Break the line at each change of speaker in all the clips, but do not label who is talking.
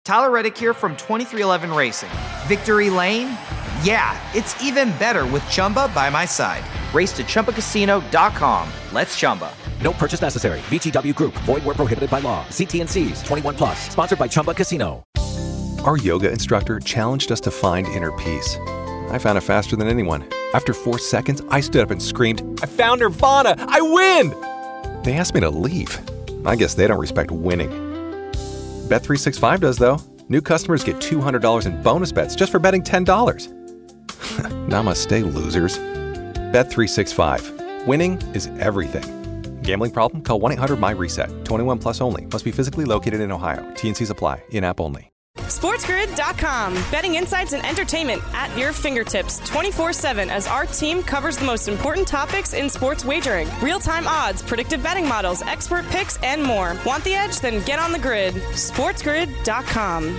Tyler Reddick here from 2311 Racing. Victory Lane? Yeah, it's even better with Chumba by my side. Race to ChumbaCasino.com. Let's Chumba.
No purchase necessary. VGW Group. Void where prohibited by law. See T&Cs. 21 plus. Sponsored by Chumba Casino.
Our yoga instructor challenged us to find inner peace. I found it faster than anyone. After 4 seconds, I stood up and screamed, "I found Nirvana! I win!" They asked me to leave. I guess they don't respect winning. Bet365 does, though. New customers get $200 in bonus bets just for betting $10. Namaste, losers. Bet365. Winning is everything. Gambling problem? Call 1-800-MY-RESET. 21 plus only. Must be physically located in Ohio. T&Cs apply. In-app only.
SportsGrid.com. Betting insights and entertainment at your fingertips 24/7 as our team covers the most important topics in sports wagering. Real-time odds, predictive betting models, expert picks, and more. Want the edge? Then get on the grid. SportsGrid.com.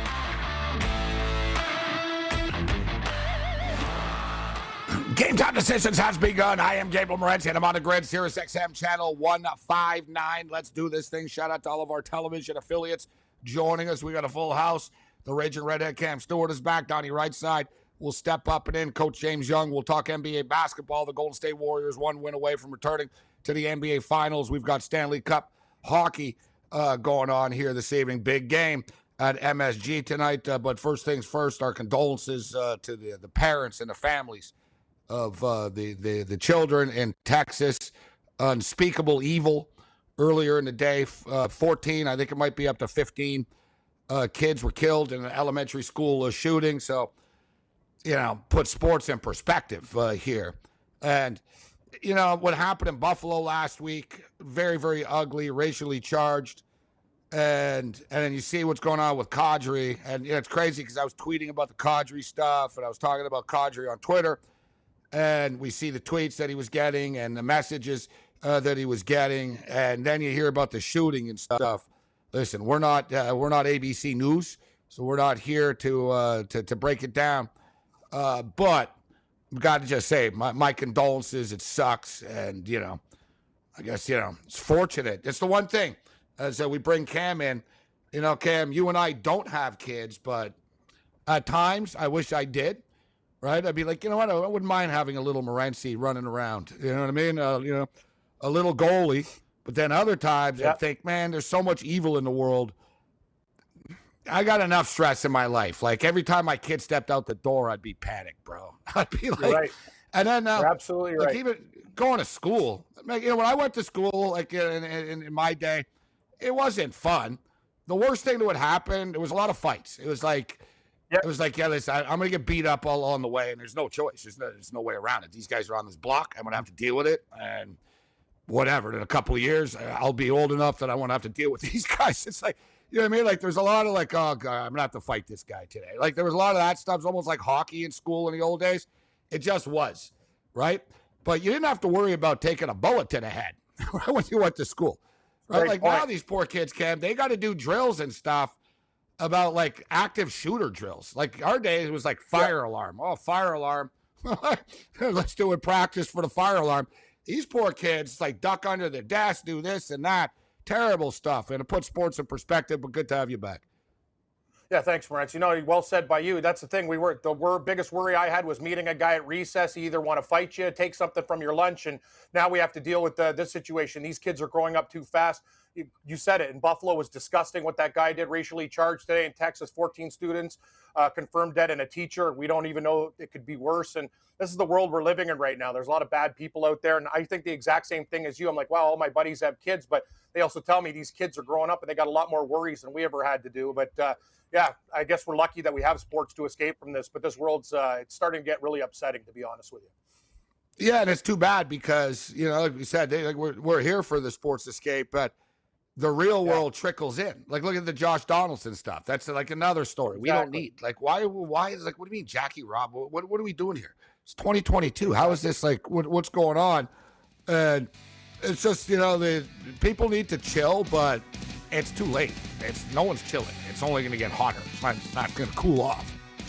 Game time decisions has begun. I am Gabriel Morency, and I'm on the grid, Sirius XM channel 159. Let's do this thing. Shout out to all of our television affiliates joining us. We got a full house. The Raging Redhead Cam Stewart is back. Donnie Rightside will step up and in. Coach James Young will talk NBA basketball. The Golden State Warriors 1 win away from returning to the NBA Finals. We've got Stanley Cup hockey going on here this evening. Big game at MSG tonight. But first things first, our condolences to the parents and the families of the children in Texas. Unspeakable evil. Earlier in the day, 14, I think it might be up to 15 kids were killed in an elementary school shooting. So, put sports in perspective here. And, what happened in Buffalo last week, very, very ugly, racially charged. And then you see what's going on with Kadri. And it's crazy because I was tweeting about the Kadri stuff, and I was talking about Kadri on Twitter. And we see the tweets that he was getting and the messages that he was getting, and then you hear about the shooting and stuff. Listen, we're not ABC News, so we're not here to break it down. But I've got to just say my condolences. It sucks, and I guess it's fortunate. It's the one thing. So we bring Cam in. Cam, you and I don't have kids, but at times I wish I did. Right? I'd be like, what? I wouldn't mind having a little Morency running around. You know what I mean? A little goalie, but then other times I think, man, there's so much evil in the world. I got enough stress in my life. Like every time my kid stepped out the door, I'd be panicked, bro. I'd be like,
right.
And then
you're absolutely right.
Even going to school, like, when I went to school, like in my day, it wasn't fun. The worst thing that would happen, there was a lot of fights. It was like, listen, I'm going to get beat up all on the way, and there's no choice. There's no way around it. These guys are on this block. I'm going to have to deal with it, and whatever. In a couple of years, I'll be old enough that I won't have to deal with these guys. It's like, you know what I mean? Like, there's a lot of like, oh, God, I'm going to have to fight this guy today. Like, there was a lot of that stuff. It's almost like hockey in school in the old days. It just was, right? But you didn't have to worry about taking a bullet to the head when you went to school, right? Like, now these poor kids, Cam, they got to do drills and stuff about, like, active shooter drills. Like, our days was like fire alarm. Oh, fire alarm. Let's do a practice for the fire alarm. These poor kids, like, duck under the desk, do this and that. Terrible stuff. And it puts sports in perspective, but good to have you back.
Yeah, thanks, Morency. Well said by you. That's the thing. The biggest worry I had was meeting a guy at recess. He either want to fight you, take something from your lunch, and now we have to deal with this situation. These kids are growing up too fast. You said it. In Buffalo, it was disgusting what that guy did, racially charged today. In Texas, 14 students confirmed dead and a teacher. We don't even know it could be worse. And this is the world we're living in right now. There's a lot of bad people out there. And I think the exact same thing as you. I'm like, wow, all my buddies have kids, but they also tell me these kids are growing up and they got a lot more worries than we ever had to do. But yeah, I guess we're lucky that we have sports to escape from this. But this world's it's starting to get really upsetting, to be honest with you.
Yeah, and it's too bad because, like we said, we're here for the sports escape, but the real world trickles in. Like, look at the Josh Donaldson stuff. That's like another story. We don't need, like, why is, like, what do you mean Jackie Rob? What are we doing here? It's 2022. How is this, like, what's going on? And it's just, the people need to chill, but it's too late. No one's chilling. It's only going to get hotter. It's not going to cool off.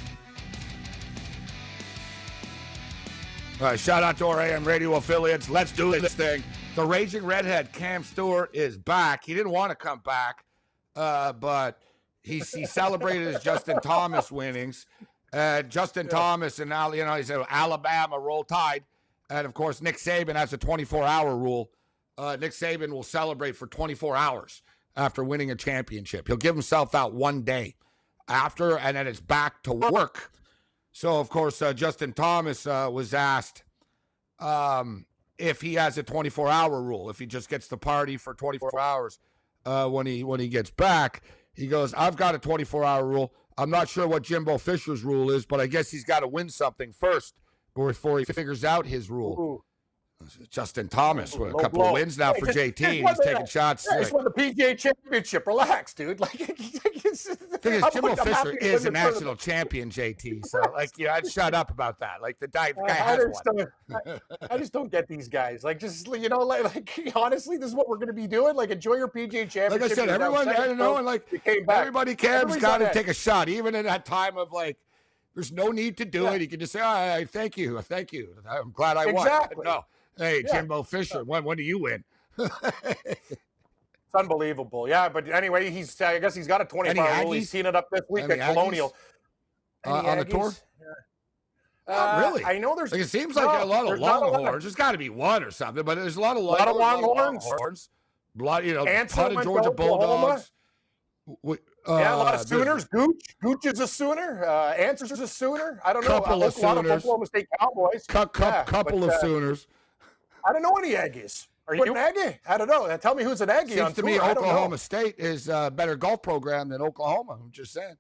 All right, shout out to our AM radio affiliates. Let's do this thing. The Raging Redhead, Cam Stewart, is back. He didn't want to come back, but he celebrated his Justin Thomas winnings. Justin Thomas and now, he said Alabama roll tide. And, of course, Nick Saban has a 24-hour rule. Nick Saban will celebrate for 24 hours after winning a championship. He'll give himself out one day after, and then it's back to work. So, of course, Justin Thomas was asked if he has a 24-hour rule, if he just gets to party for 24 hours when he gets back. He goes, I've got a 24-hour rule. I'm not sure what Jimbo Fisher's rule is, but I guess he's got to win something first before he figures out his rule.
Ooh.
Justin Thomas with a couple of wins now for JT. He's taking shots.
He's won the PGA Championship. Relax, dude.
Jimbo Fisher is a national champion, JT. So, I'd shut up about that. The guy has one.
I just don't get these guys. Honestly, this is what we're going to be doing. Enjoy your PGA Championship.
Like I said, everyone, everybody cares. Got to take a shot, even in that time of there's no need to do it. You can just say, thank you. I'm glad I won. No. Hey, Jimbo Fisher, when do you win?
It's unbelievable. Yeah, but anyway, I guess he's got a 24-hour rule. He's seen it up this week at Colonial.
On the tour? Really?
I know there's...
it seems like a lot of Longhorns. There's got to be one or something, but there's a lot of Longhorns. A lot of Georgia Bulldogs.
A lot of Sooners. Gooch is a Sooner. Answers is a Sooner. I don't know.
A lot of
Oklahoma State Cowboys.
Couple of Sooners.
I don't know any Aggies. Are you an Aggie? I don't know. Tell me who's an Aggie.
Seems to me Oklahoma State is a better golf program than Oklahoma. I'm just saying.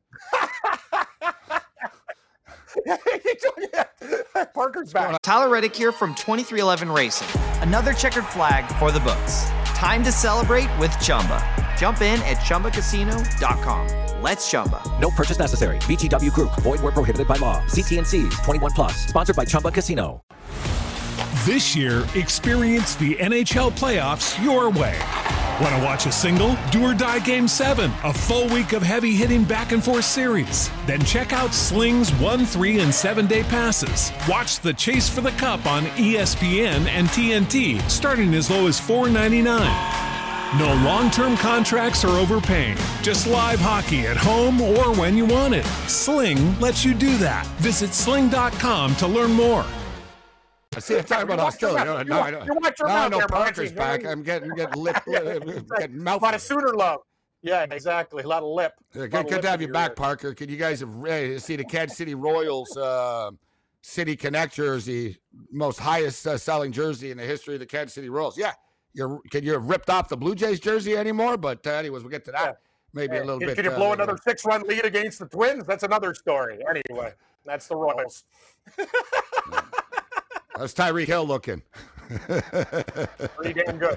Parker's back.
Tyler Reddick here from 2311 Racing. Another checkered flag for the books. Time to celebrate with Chumba. Jump in at ChumbaCasino.com. Let's Chumba.
No purchase necessary. VGW Group. Void where prohibited by law. See T&Cs. 21 plus. Sponsored by Chumba Casino.
This year, experience the NHL playoffs your way. Want to watch a single? Do or Die Game 7, a full week of heavy-hitting back-and-forth series. Then check out Sling's 1, 3, and 7-day passes. Watch the Chase for the Cup on ESPN and TNT, starting as low as $4.99. No long-term contracts or overpaying. Just live hockey at home or when you want it. Sling lets you do that. Visit sling.com to learn more.
See, I'm talking about Australia. Now I know Parker's back. I'm getting lip, getting mouth.
A lot of Sooner love. Yeah, exactly. A lot of lip.
Good to have you back, Parker. Can you guys see the Kansas City Royals City Connect jersey, most highest selling jersey in the history of the Kansas City Royals? Yeah. You have ripped off the Blue Jays jersey anymore? But anyways, we'll get to that. Maybe a little bit.
Could you blow another 6-run lead against the Twins? That's another story. Anyway, that's the Royals.
How's Tyreek Hill looking?
Pretty damn good.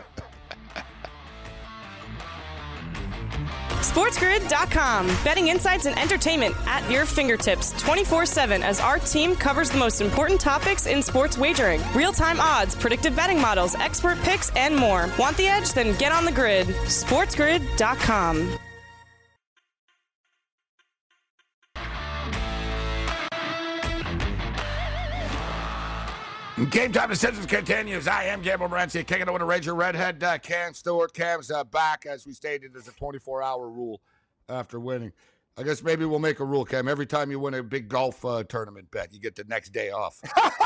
SportsGrid.com. Betting insights and entertainment at your fingertips 24/7 as our team covers the most important topics in sports wagering. Real-time odds, predictive betting models, expert picks, and more. Want the edge? Then get on the grid. SportsGrid.com.
Game time decisions continues. I am Gabriel Morency, kicking it with a Ranger Redhead. Cam Stewart. Cam's back, as we stated. There's a 24-hour rule after winning. I guess maybe we'll make a rule, Cam. Every time you win a big golf tournament bet, you get the next day off.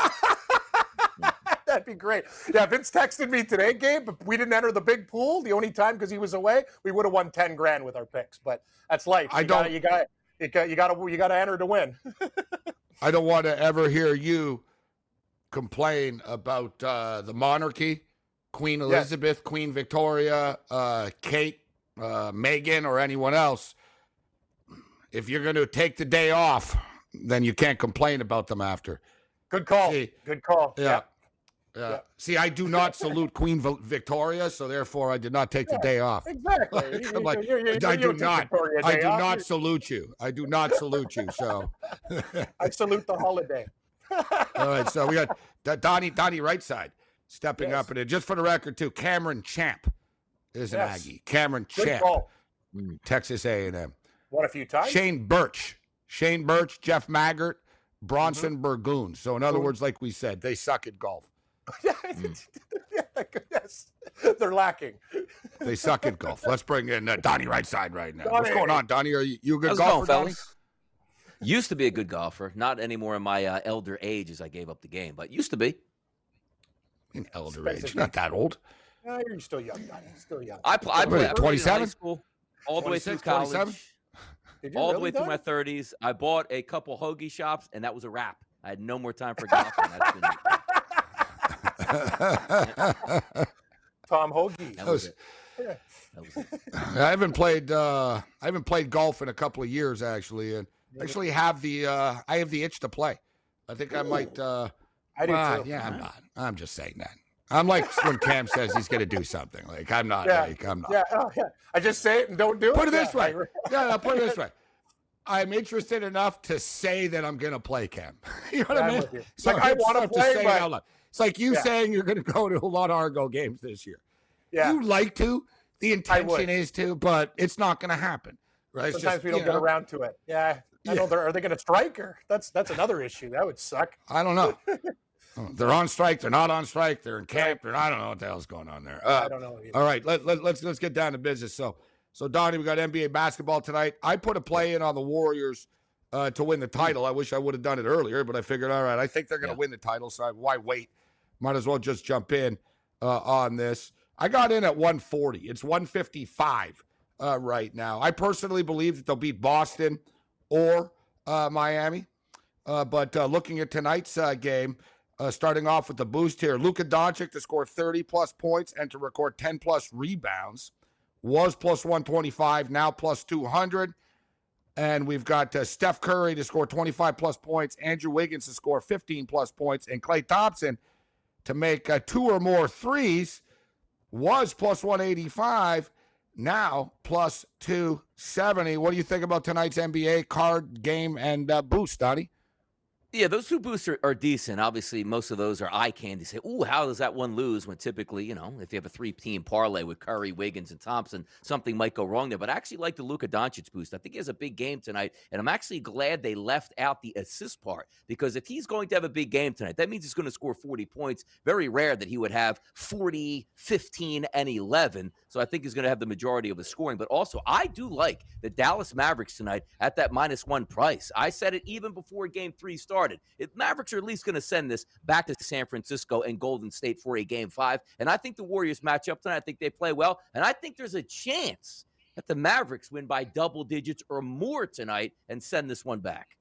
That'd be great. Yeah, Vince texted me today, Gabe, but we didn't enter the big pool the only time because he was away. We would have won $10,000 with our picks, but that's life. You got to enter to win.
I don't want to ever hear you complain about the monarchy, Queen Elizabeth, yes. Queen Victoria, Kate, Meghan, or anyone else. If you're going to take the day off, then you can't complain about them after.
Good call. Good call.
Yeah. See, I do not salute Queen Victoria, so therefore I did not take the day off.
Exactly.
I do not salute you. I do not salute you. So
I salute the holiday.
All right, so we got Donnie Rightside stepping up in it. Just for the record, too, Cameron Champ is an Aggie. Cameron Champ, Texas A&M.
Won a few times.
Shane Birch, Jeff Maggart, Bronson Burgoon. So in other words, like we said, they suck at golf.
Yes, they're lacking.
They suck at golf. Let's bring in Donnie right side right now.
Donnie.
What's going on, Donnie? Are you a good
How's
golfer,
it going,
Donnie?
fellas? Used to be a good golfer. Not anymore in my elder age as I gave up the game, but used to be.
In elder age, not that old.
No, you're still young, Donnie. Still young.
I played
27?
high school, all the way through
26,
college,
27?
Did you
all the
really,
way through my
Donnie?
30s. I bought a couple hoagie shops, and that was a wrap. I had no more time for golfing. That's been
Tom Hoagie.
that was it. That was it.
I haven't played golf in a couple of years actually, and actually have the itch to play. I think I might.
I do too.
Yeah, I'm not. I'm just saying that. I'm like when Cam says he's going to do something. Like I'm not.
Yeah.
Like I'm not.
Yeah, yeah. I just say it and don't do it.
Put it this
Yeah,
way. No, put it this way. I'm interested enough to say that I'm going to play, Cam. You know what
Yeah,
I
I'm
mean?
with you.
So
Like, I
it's
wanna
tough
play,
say it
but-
out loud. It's like you
Yeah.
saying you're going to go to a lot of Argo games this year.
Yeah.
You like to. The
would.
intention is to, but it's not going to happen. Right? It's
Sometimes
just,
we don't
you
get
know,
around to it. Yeah. I know. Are they going to strike or that's another issue. That would suck.
I don't know. They're on strike. They're not on strike. They're in camp. I don't know what the hell's going on there.
I don't know. Either.
All right, let's get down to business. So Donnie, we got NBA basketball tonight. I put a play in on the Warriors to win the title. I wish I would have done it earlier, but I figured, all right, I think they're going to win the title, so why wait? Might as well just jump in on this. I got in at 140. It's 155 right now. I personally believe that they'll beat Boston or Miami. But looking at tonight's game, starting off with the boost here, Luka Doncic to score 30-plus points and to record 10-plus rebounds was plus 125, now plus 200. And we've got Steph Curry to score 25-plus points, Andrew Wiggins to score 15-plus points, and Klay Thompson to make 2 or more threes was plus 185, now plus 270. What do you think about tonight's NBA card game and boost, Donnie?
Yeah, those two boosts are decent. Obviously, most of those are eye candy. Say, ooh, how does that one lose? When typically, if you have a 3-team parlay with Curry, Wiggins, and Thompson, something might go wrong there. But I actually like the Luka Doncic boost. I think he has a big game tonight, and I'm actually glad they left out the assist part, because if he's going to have a big game tonight, that means he's going to score 40 points. Very rare that he would have 40, 15, and 11. So I think he's going to have the majority of the scoring. But also, I do like the Dallas Mavericks tonight at that -1 price. I said it even before Game 3 started. Mavericks are at least going to send this back to San Francisco and Golden State for a Game 5. And I think the Warriors match up tonight. I think they play well. And I think there's a chance that the Mavericks win by double digits or more tonight and send this one back.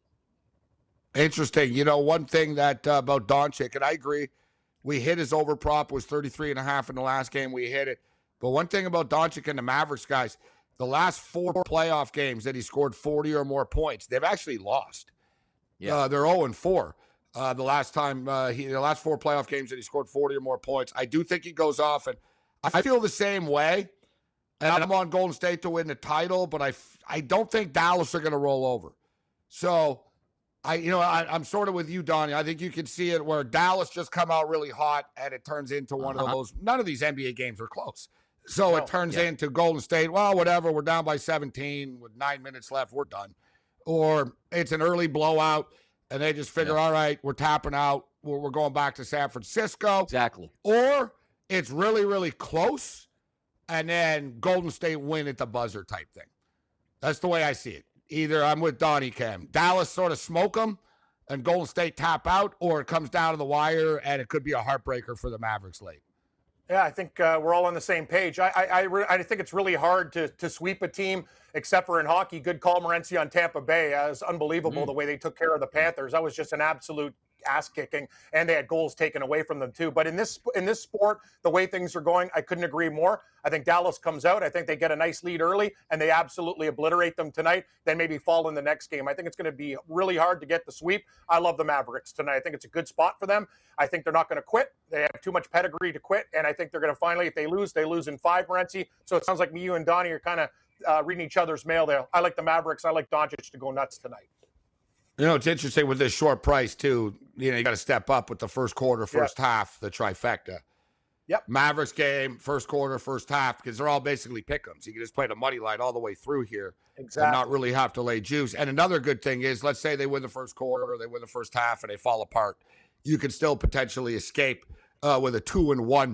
Interesting. One thing that about Doncic, and I agree, we hit his over prop was 33.5 in the last game. We hit it. But one thing about Doncic and the Mavericks, guys, the last 4 playoff games that he scored 40 or more points, they've actually lost.
Yeah.
They're 0-4. The last 4 playoff games that he scored 40 or more points. I do think he goes off, and I feel the same way. And I'm on Golden State to win the title, but I don't think Dallas are going to roll over. So I'm sort of with you, Donnie. I think you can see it where Dallas just come out really hot, and it turns into one of those. None of these NBA games are close. So it turns into Golden State, well, whatever, we're down by 17 with 9 minutes left, we're done. Or it's an early blowout, and they just figure, all right, we're tapping out, we're going back to San Francisco.
Exactly.
Or it's really, really close, and then Golden State win at the buzzer type thing. That's the way I see it. Either I'm with Donnie, Cam. Dallas sort of smoke them, and Golden State tap out, or it comes down to the wire, and it could be a heartbreaker for the Mavericks late.
Yeah, I think we're all on the same page. I think it's really hard to sweep a team, except for in hockey. Good call, Morency, on Tampa Bay. It was unbelievable the way they took care of the Panthers. That was just an absolute ass kicking, and they had goals taken away from them too. But in this sport, the way things are going, I couldn't agree more. I think Dallas comes out. I think they get a nice lead early, and they absolutely obliterate them tonight, then maybe fall in the next game. I think it's going to be really hard to get the sweep. I love the Mavericks tonight. I think it's a good spot for them. I think they're not going to quit. They have too much pedigree to quit, and I think they're going to finally, if they lose in 5, Morency. So it sounds like you and Donnie are kind of reading each other's mail there. I like the Mavericks. I like Doncic to go nuts tonight.
It's interesting with this short price, too. You got to step up with the first quarter, first half, the trifecta.
Yep.
Mavericks game, first quarter, first half, because they're all basically pick-ems. You can just play the money line all the way through here
Exactly.
and not really have to lay juice. And another good thing is, let's say they win the first quarter or they win the first half and they fall apart. You can still potentially escape with a 2-1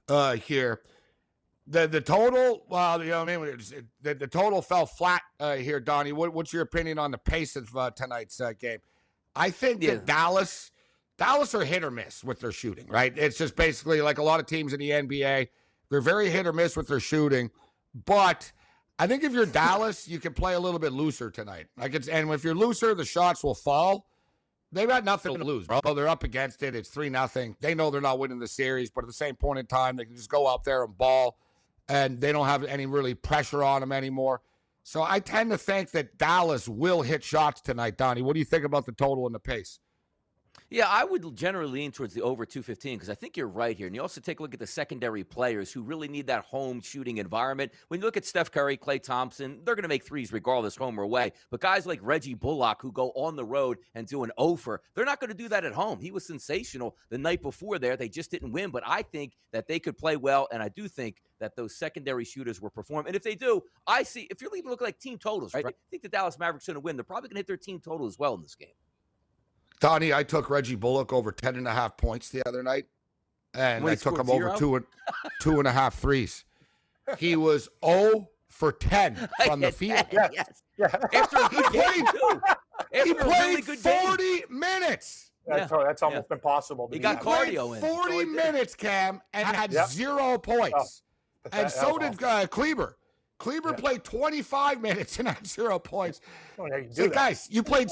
here. The total, well, you know what I mean? The total fell flat here, Donnie. What's your opinion on the pace of tonight's game? I think that Dallas are hit or miss with their shooting, right? It's just basically like a lot of teams in the NBA. They're very hit or miss with their shooting. But I think if you're Dallas, you can play a little bit looser tonight. And if you're looser, the shots will fall. They've got nothing to lose, bro. They're up against it. It's 3-0. They know they're not winning the series, but at the same point in time, they can just go out there and ball, and they don't have any really pressure on them anymore. So I tend to think that Dallas will hit shots tonight, Donnie. What do you think about the total and the pace?
Yeah, I would generally lean towards the over 215 because I think you're right here. And you also take a look at the secondary players who really need that home shooting environment. When you look at Steph Curry, Klay Thompson, they're going to make threes regardless, home or away. But guys like Reggie Bullock who go on the road and do an offer, they're not going to do that at home. He was sensational the night before there. They just didn't win. But I think that they could play well, and I do think that those secondary shooters will perform. And if they do, I see, if you're even looking like team totals, right? I think the Dallas Mavericks are going to win. They're probably going to hit their team total as well in this game.
Donnie, I took Reggie Bullock over 10.5 points the other night, and I took him over 2.5 threes. He was 0 for 10 from the field.
Yes. After a good game, too.
He played 40 minutes.
That's almost impossible.
He got cardio in.
40 minutes, Cam, and had 0 points. And so did Kleber. Kleber played 25 minutes and had 0 points. So guys, you played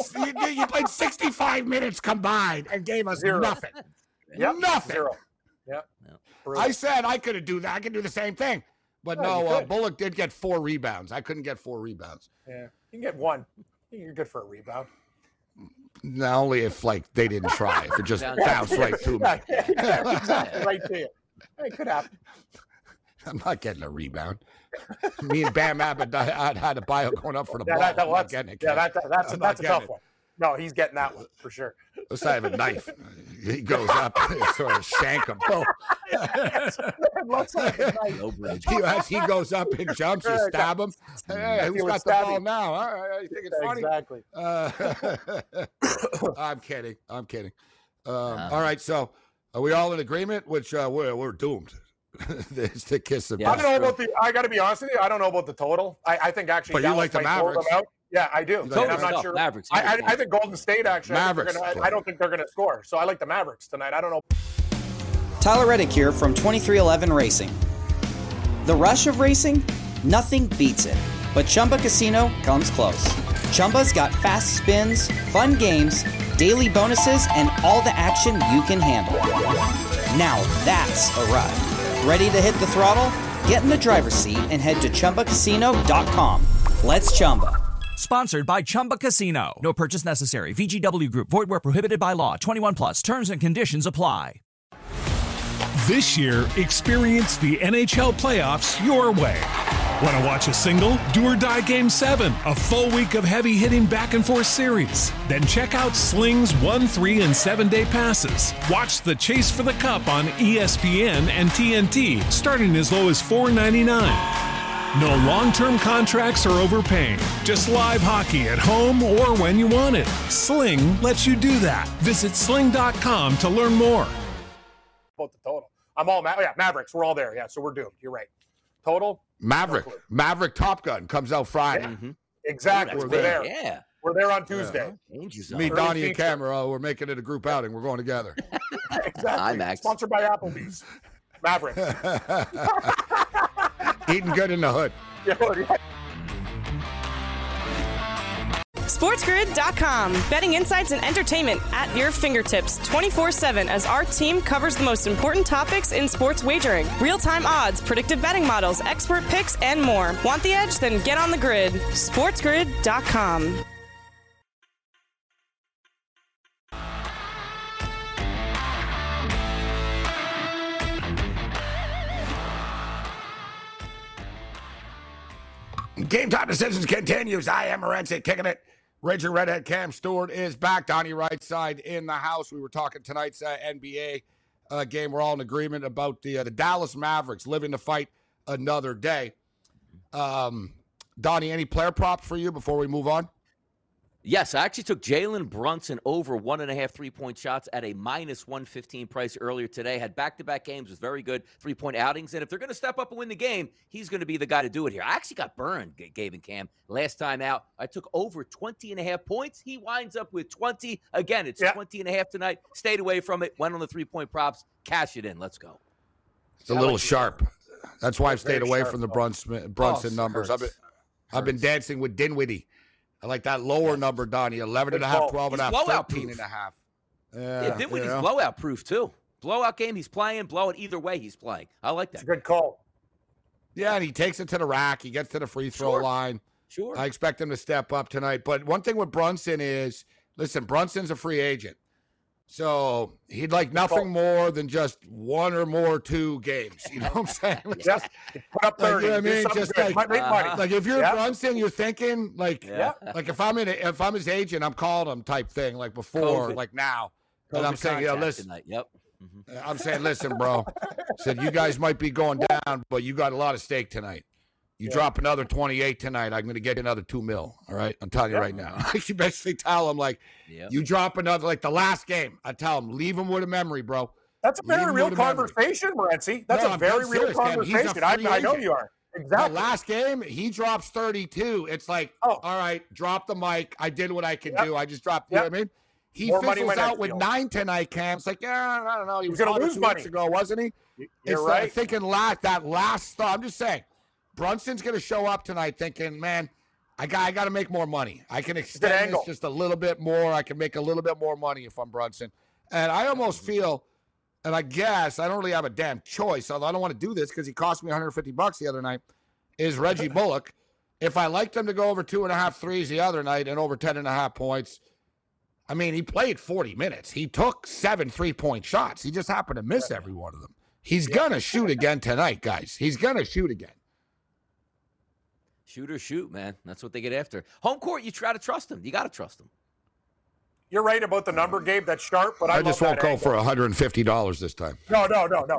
65 minutes combined and gave us nothing. Nothing.
0. Yep.
I said I could do that. I could do the same thing. But no, Bullock did get 4 rebounds. I couldn't get 4 rebounds.
Yeah, you can get 1. You're good for a rebound.
Not only if they didn't try, if it just bounced right to me.
Exactly, right to you. It could happen.
I'm not getting a rebound. Me and Bam Abbott had a bio going up for the ball.
That's a tough one. No, he's getting that one for sure.
Let's have a knife. He goes up and sort of shank him. Boom.
Looks like a knife.
As he goes up and jumps, you stab him. Hey, who's got the ball now? All right, you think it's funny?
Exactly.
I'm kidding. All right, so are we all in agreement? Which we're doomed. It's the kiss of
I don't know I got to be honest with you. I don't know about the total. I think actually.
But you like the Mavericks?
Yeah, I do. And I'm not sure.
Mavericks.
I think Golden State actually.
Mavericks.
I don't think they're going to score. So I like the Mavericks tonight. I don't know.
Tyler Reddick here from 2311 Racing. The rush of racing? Nothing beats it. But Chumba Casino comes close. Chumba's got fast spins, fun games, daily bonuses, and all the action you can handle. Now that's a ride. Ready to hit the throttle? Get in the driver's seat and head to ChumbaCasino.com. Let's Chumba.
Sponsored by Chumba Casino. No purchase necessary. VGW Group. Void where prohibited by law. 21 plus. Terms and conditions apply.
This year, experience the NHL playoffs your way. Want to watch a single, do or die Game 7, a full week of heavy-hitting back-and-forth series? Then check out Sling's 1, 3, and 7-day passes. Watch the Chase for the Cup on ESPN and TNT, starting as low as $4.99. No long-term contracts or overpaying. Just live hockey at home or when you want it. Sling lets you do that. Visit sling.com to learn more.
About the total. I'm all Mavericks. We're all there. Yeah, so we're doomed. You're right. Total?
Maverick Top Gun comes out Friday.
Yeah. Mm-hmm. Exactly. We're there.
Yeah.
We're there on Tuesday.
Me, Donnie, and Cameron, we're making it a group outing. We're going together.
Exactly. Sponsored by Applebee's. Mavericks.
Eating good in the hood.
SportsGrid.com. Betting insights and entertainment at your fingertips 24/7 as our team covers the most important topics in sports wagering. Real-time odds, predictive betting models, expert picks, and more. Want the edge? Then get on the grid. SportsGrid.com.
Game Time Decisions continues. I am Morency kicking it. Ranger Redhead Cam Stewart is back. Donnie Rightside in the house. We were talking tonight's NBA game. We're all in agreement about the Dallas Mavericks living to fight another day. Donnie, any player props for you before we move on?
Yes, I actually took Jalen Brunson over 1.5 3-point shots at a minus 115 price earlier today. Had back-to-back games with very good 3-point outings. And if they're going to step up and win the game, he's going to be the guy to do it here. I actually got burned, Gabe and Cam, last time out. I took over 20.5 points. He winds up with 20. Again, it's 20.5 tonight. Stayed away from it. Went on the 3-point props. Cash it in. Let's go.
It's a little sharp. That's why I've stayed away from the Brunson numbers. I've been dancing with Dinwiddie. I like that lower number, Donnie. 11.5, 12.5, 13.5.
Yeah, Dinwiddie's blowout proof, too. Blowout game, he's playing. Blowout either way, he's playing. I like that.
It's a good call.
Yeah, and he takes it to the rack. He gets to the free throw line.
Sure.
I expect him to step up tonight. But one thing with Brunson is, listen, Brunson's a free agent. So he'd like nothing more than just one or more 2 games. You know what I'm saying?
Just put up 30.
You know what I mean? Just like if you're Brunson, you're thinking like if I'm his agent, I'm calling him type thing like before, like now. And I'm saying, listen.
Tonight. Yep.
I'm saying, listen, bro. Said you guys might be going down, but you got a lot of stake tonight. You drop another 28 tonight, I'm going to get you another $2 million. All right, I'm telling you right now. You basically tell him you drop another like the last game. I tell him leave him with a memory, bro.
That's a very real conversation, Morency. That's a very real conversation. I know you are. Exactly.
The last game, he drops 32. It's like, all right, drop the mic. I did what I could do. I just dropped. You know what I mean? He fizzles out with 9 tonight, Cam. It's like, I don't know. He was going to lose 2 weeks ago, wasn't he?
You're right.
Thinking that last thought. I'm just saying. Brunson's going to show up tonight thinking, man, I got to make more money. I can extend this just a little bit more. I can make a little bit more money if I'm Brunson. And I almost feel, and I guess I don't really have a damn choice, although I don't want to do this because he cost me $150 the other night, is Reggie Bullock. If I liked him to go over 2.5 threes the other night and over 10.5 points, I mean, he played 40 minutes. He took 7 3-point shots. He just happened to miss every one of them. He's going to shoot again tonight, guys. He's going to shoot again.
Shoot or shoot, man. That's what they get after. Home court, you try to trust him. You got to trust him.
You're right about the number, Gabe. That's sharp, but
I just won't go for $150 this time.
No. Don't do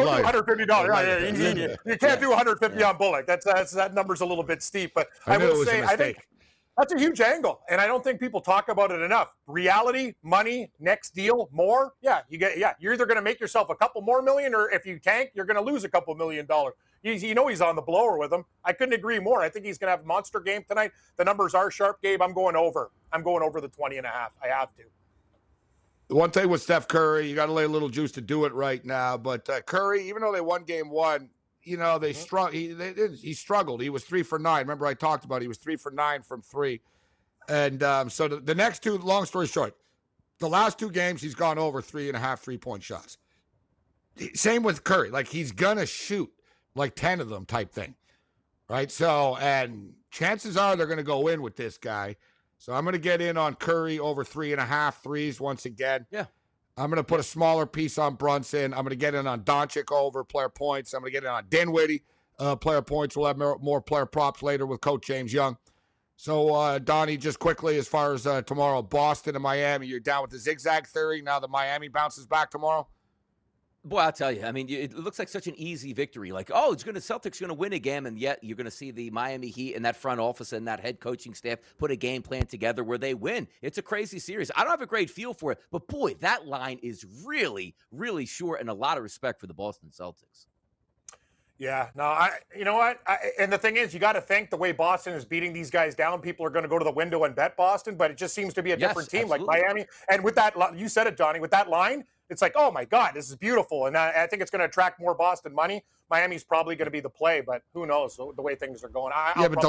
$150. You can't do $150 on Bullock. That number's a little bit steep, but I would say I think that's a huge angle, and I don't think people talk about it enough. Reality, money, next deal, more. Yeah, you're either going to make yourself a couple more million, or if you tank, you're going to lose a couple $1 million. You know he's on the blower with him. I couldn't agree more. I think he's going to have a monster game tonight. The numbers are sharp, Gabe. I'm going over. I'm going over the 20.5. I have to.
The one thing with Steph Curry, you got to lay a little juice to do it right now. But Curry, even though they won game 1, you know, he struggled. He was 3 for 9. Remember I talked about it. He was 3 for 9 from 3. And so the next 2, long story short, the last 2 games he's gone over 3.5 3-point shots. Same with Curry. Like he's going to shoot like 10 of them type thing. Right? So, and chances are they're going to go in with this guy. So I'm going to get in on Curry over 3.5 threes once again.
Yeah.
I'm going to put a smaller piece on Brunson. I'm going to get in on Doncic over player points. I'm going to get in on Dinwiddie player points. We'll have more player props later with Coach James Young. So, Donnie, just quickly, as far as tomorrow, Boston and Miami, you're down with the zigzag theory now that Miami bounces back tomorrow?
Boy, I'll tell you. I mean, it looks like such an easy victory. Like, Celtics going to win a game, and yet you're going to see the Miami Heat and that front office and that head coaching staff put a game plan together where they win. It's a crazy series. I don't have a great feel for it, but boy, that line is really, really short, and a lot of respect for the Boston Celtics.
Yeah, no, you know what? And the thing is, you got to think the way Boston is beating these guys down, people are going to go to the window and bet Boston, but it just seems to be a different team like Miami. And with that, you said it, Johnny, with that line, it's like, oh my God, this is beautiful. And I think it's going to attract more Boston money. Miami's probably going to be the play, but who knows the way things are going.
But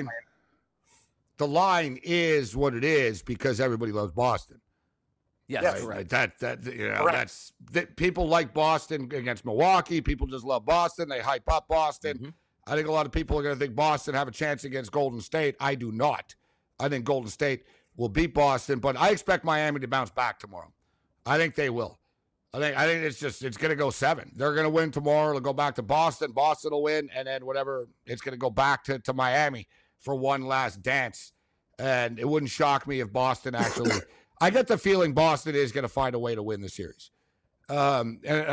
the line is what it is because everybody loves Boston.
Yes,
right. That's people like Boston against Milwaukee. People just love Boston. They hype up Boston. Mm-hmm. I think a lot of people are going to think Boston have a chance against Golden State. I do not. I think Golden State will beat Boston, but I expect Miami to bounce back tomorrow. I think they will. I think it's going to go 7. They're going to win tomorrow. It'll go back to Boston. Boston will win, and then whatever, it's going to go back to Miami for one last dance. And it wouldn't shock me if Boston actually – I get the feeling Boston is going to find a way to win the series. I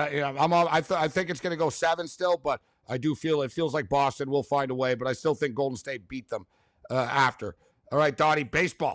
think it's going to go 7 still, but I do feel it feels like Boston will find a way, but I still think Golden State beat them after. All right, Donnie, baseball.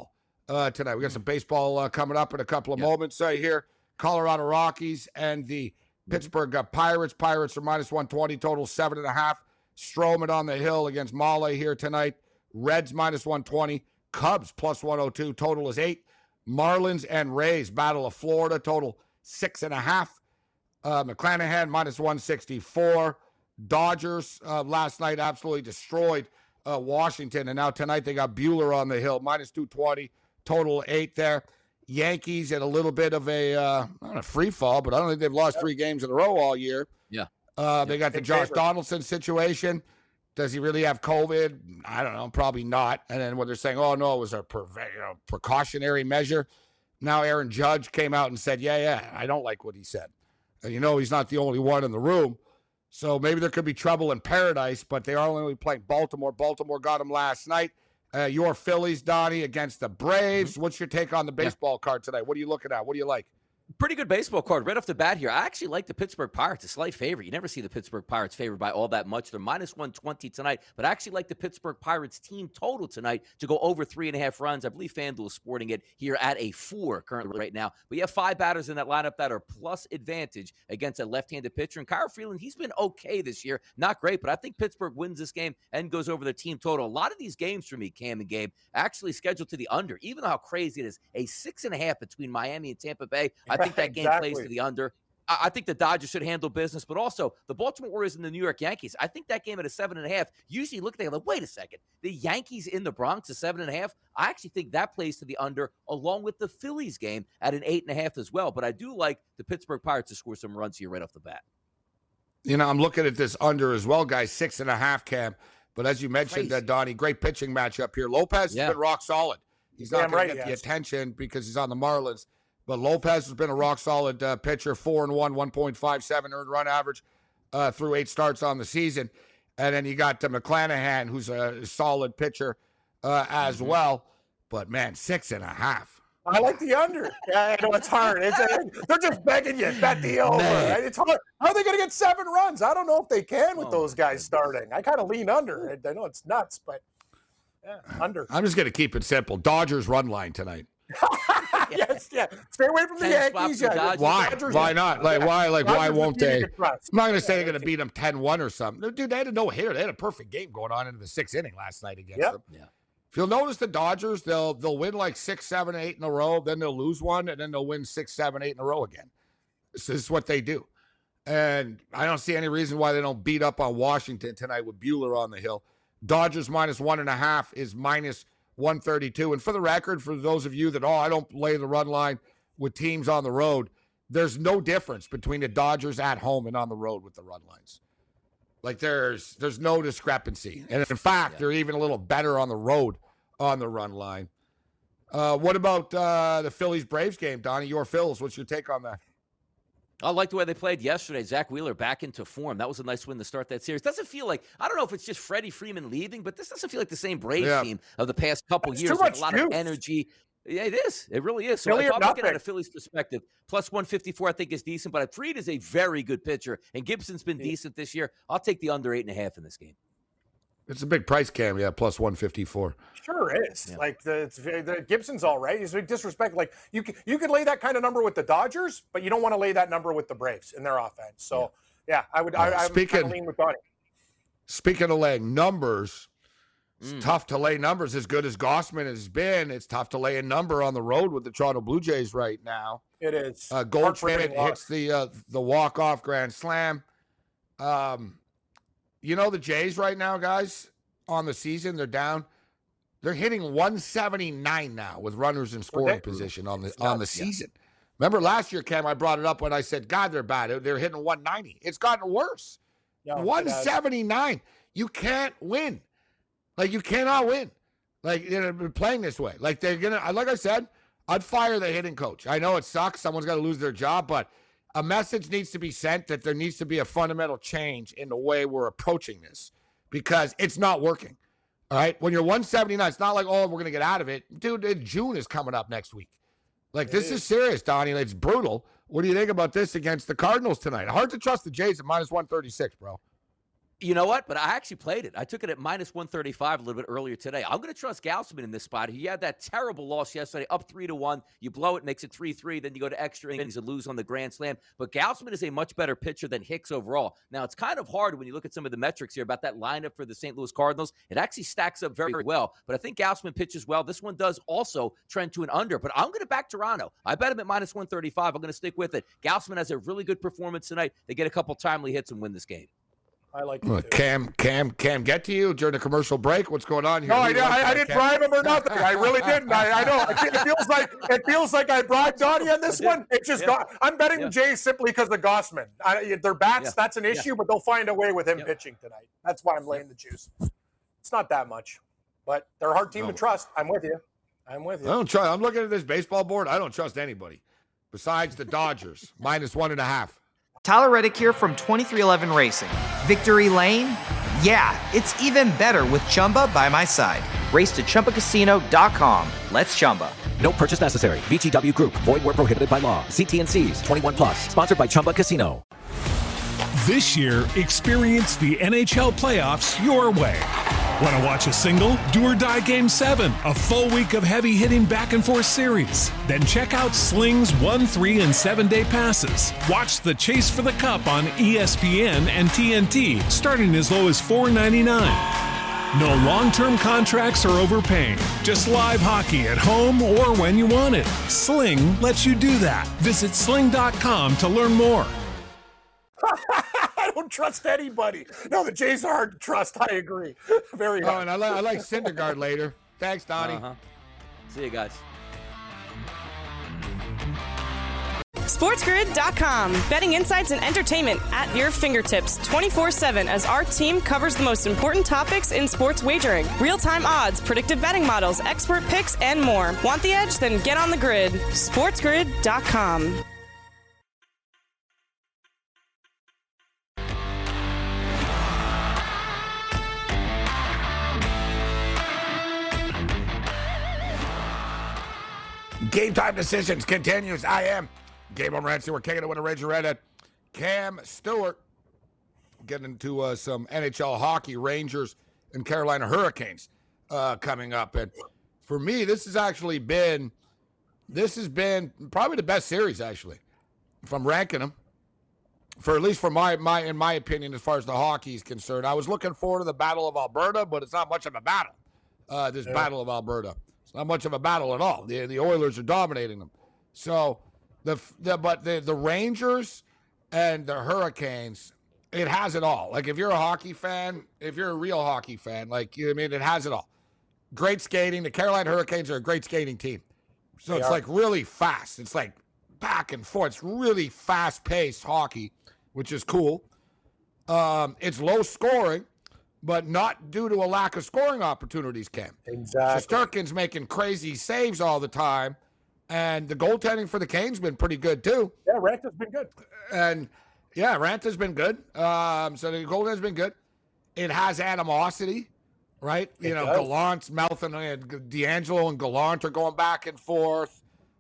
tonight. We got some baseball coming up in a couple of moments here. Colorado Rockies and the Pittsburgh Pirates. Pirates are minus 120, total 7.5. Stroman on the hill against Mahle here tonight. Reds minus 120. Cubs plus 102, total is 8. Marlins and Rays, Battle of Florida, total 6.5. McClanahan minus 164. Dodgers last night absolutely destroyed Washington, and now tonight they got Buehler on the hill, minus 220, total 8 there. Yankees at a little bit of not a free fall, but I don't think they've lost 3 games in a row all year.
Yeah.
They got the Josh Donaldson situation. Does he really have COVID? I don't know. Probably not. And then when they're saying, oh, no, it was a precautionary measure. Now Aaron Judge came out and said, yeah, I don't like what he said. And he's not the only one in the room. So maybe there could be trouble in paradise, but they are only playing Baltimore. Baltimore got him last night. Your Phillies, Donnie, against the Braves. What's your take on the baseball card tonight? What are you looking at? What do you like?
Pretty good baseball card right off the bat here. I actually like the Pittsburgh Pirates, a slight favorite. You never see the Pittsburgh Pirates favored by all that much. They're minus 120 tonight, but I actually like the Pittsburgh Pirates team total tonight to go over 3.5 runs. I believe FanDuel is sporting it here at a 4 currently right now. But you have 5 batters in that lineup that are plus advantage against a left-handed pitcher. And Kyle Freeland, he's been okay this year. Not great, but I think Pittsburgh wins this game and goes over the team total. A lot of these games for me, Cam and Gabe, actually scheduled to the under. Even though how crazy it is, a 6.5 between Miami and Tampa Bay. I think that game plays to the under. I think the Dodgers should handle business, but also the Baltimore Orioles and the New York Yankees. I think that game at a 7.5. Usually look at it like, wait a second, the Yankees in the Bronx is 7.5. I actually think that plays to the under, along with the Phillies game at an 8.5 as well. But I do like the Pittsburgh Pirates to score some runs here right off the bat.
I'm looking at this under as well, guys. 6.5, Cam. But as you mentioned, Donnie, great pitching matchup here. Lopez has been rock solid. He's not going to get the attention because he's on the Marlins. But Lopez has been a rock-solid pitcher, 4-1, 1.57 earned run average through 8 starts on the season. And then you got McClanahan, who's a solid pitcher as well. But, man, 6.5.
I like the under. Yeah, I know it's hard. They're just begging you, bet the over. Right? It's hard. How are they going to get 7 runs? I don't know if they can with those guys starting. I kind of lean under. I know it's nuts, but under.
I'm just going to keep it simple. Dodgers run line tonight.
Yes, yeah. Stay away from the Yankees.
Why? Why not? Why won't they? I'm not going to say they're going to beat them 10-1 or something. Dude, they had a no-hitter. They had a perfect game going on into the 6th inning last night against them.
Yeah.
If you'll notice the Dodgers, they'll win like 6, 7, 8 in a row, then they'll lose one, and then they'll win 6, 7, 8 in a row again. This is what they do. And I don't see any reason why they don't beat up on Washington tonight with Buehler on the hill. Dodgers minus 1.5 is minus 132. And for the record, for those of you that, I don't lay the run line with teams on the road, there's no difference between the Dodgers at home and on the road with the run lines. Like there's no discrepancy. And in fact, they're even a little better on the road on the run line. What about the Phillies-Braves game, Donnie? Your Phils, what's your take on that?
I like the way they played yesterday. Zach Wheeler back into form. That was a nice win to start that series. Doesn't feel like, I don't know if it's just Freddie Freeman leaving, but this doesn't feel like the same Braves team of the past couple years with a lot of energy. Yeah, it is. It really is. So if I'm looking at a Phillies perspective, plus 154 I think is decent, but Fried is a very good pitcher, and Gibson's been decent this year. I'll take the under 8.5 in this game.
It's a big price, Cam. Yeah, plus 154.
Sure is. Yeah. Like the Gibson's all right. He's disrespect. Like you could lay that kind of number with the Dodgers, but you don't want to lay that number with the Braves in their offense. So I would. I'm lean with Donnie.
Speaking of laying numbers, it's tough to lay numbers as good as Gossman has been. It's tough to lay a number on the road with the Toronto Blue Jays right now.
It is.
Goldschmidt hits the walk-off grand slam. The Jays right now, guys, on the season, they're down. They're hitting 179 now with runners in scoring position on the season. Remember last year, Cam, I brought it up when I said, God, they're bad. They're hitting 190. It's gotten worse. 179. You can't win. Like, you cannot win. Like, playing this way. Like, they're going to, like I said, I'd fire the hitting coach. I know it sucks. Someone's got to lose their job, but a message needs to be sent that there needs to be a fundamental change in the way we're approaching this because it's not working. All right? When you're 179, it's not like, we're going to get out of it. Dude, June is coming up next week. Like, this is serious, Donnie. It's brutal. What do you think about this against the Cardinals tonight? Hard to trust the Jays at minus 136, bro.
You know what? But I actually played it. I took it at minus 135 a little bit earlier today. I'm going to trust Gausman in this spot. He had that terrible loss yesterday, up 3-1. You blow it, makes it 3-3. Then you go to extra innings and lose on the grand slam. But Gausman is a much better pitcher than Hicks overall. Now, it's kind of hard when you look at some of the metrics here about that lineup for the St. Louis Cardinals. It actually stacks up very, very well. But I think Gausman pitches well. This one does also trend to an under. But I'm going to back Toronto. I bet him at minus 135. I'm going to stick with it. Gausman has a really good performance tonight. They get a couple timely hits and win this game.
I like it too.
Cam, get to you during the commercial break. What's going on here?
No, I didn't bribe him or nothing. I really didn't. I know. It feels like I bribed Donnie on this one. It just got. I'm betting the Jays simply because of Gausman. Their bats, that's an issue, but they'll find a way with him pitching tonight. That's why I'm laying the juice. It's not that much, but they're a hard team to trust. I'm with you. I don't
trust. I'm looking at this baseball board. I don't trust anybody besides the Dodgers, minus 1.5.
Tyler Reddick here from 2311 Racing. Victory Lane? Yeah, it's even better with Chumba by my side. Race to ChumbaCasino.com. Let's Chumba.
No purchase necessary. VGW Group. Void where prohibited by law. See T&Cs. 21 plus. Sponsored by Chumba Casino.
This year, experience the NHL playoffs your way. Want to watch a single, do or die Game 7, a full week of heavy-hitting back-and-forth series? Then check out Sling's 1, 3, and 7-day passes. Watch the Chase for the Cup on ESPN and TNT, starting as low as $4.99. No long-term contracts or overpaying. Just live hockey at home or when you want it. Sling lets you do that. Visit sling.com to learn more.
I don't trust anybody. No, the Jays are hard to trust. I agree. Very hard.
Oh, and I like Syndergaard later. Thanks, Donnie.
See you guys.
SportsGrid.com. Betting insights and entertainment at your fingertips 24/7 as our team covers the most important topics in sports wagering. Real-time odds, predictive betting models, expert picks, and more. Want the edge? Then get on the grid. SportsGrid.com.
Game Time Decisions continues. I am Gabe Morency. We're kicking it with a Ranger Redhead. Cam Stewart getting into some NHL hockey. Rangers and Carolina Hurricanes coming up. And for me, this has been probably the best series, actually, if I'm ranking them. For at least for in my opinion, as far as the hockey is concerned. I was looking forward to the Battle of Alberta, but it's not much of a battle. Battle of Alberta. Not much of a battle at all. The Oilers are dominating them. So, the Rangers and the Hurricanes, it has it all. Like, if you're a hockey fan, if you're a real hockey fan, it has it all. Great skating. The Carolina Hurricanes are a great skating team. So it's like really fast. It's like back and forth. It's really fast-paced hockey, which is cool. It's low scoring, but not due to a lack of scoring opportunities, Cam.
Exactly.
Shesterkin's making crazy saves all the time, and the goaltending for the Canes been pretty good, too.
Yeah, Ranta's been good.
And, yeah, Ranta's been good. So the goaltending's been good. It has animosity, right? Gallant's Melton and D'Angelo and Gallant are going back and forth.